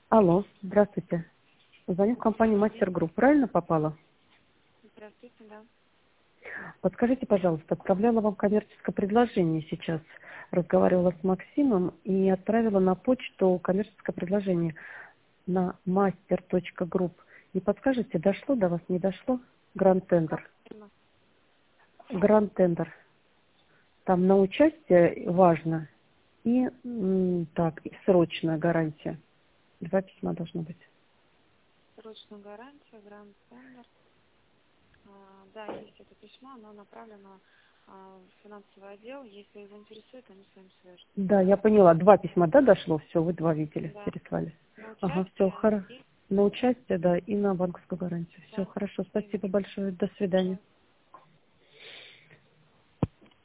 Алло, здравствуйте. Звоню в компанию Мастер Групп. Правильно попала? Здравствуйте, да. Подскажите, пожалуйста, отправляла вам коммерческое предложение сейчас. Разговаривала с Максимом и отправила на почту коммерческое предложение на master.group. Не подскажете, дошло до вас, не дошло? Гранд Как Тендер. именно? Гранд Тендер. Там на участие важно. И так, и срочная гарантия. 2 письма должно быть. Срочная гарантия, гранд тендер. Да, есть это письмо, оно направлено в финансовый отдел. Если их заинтересует, они с вами свяжутся. Да, я поняла. 2 письма, да, дошло? Все, вы 2 видели, Да. переслали. На Ага, все, участие хорошо. и На участие, да, и на банковскую гарантию. Все, да, хорошо. Спасибо именно. большое. До свидания. Пожалуйста.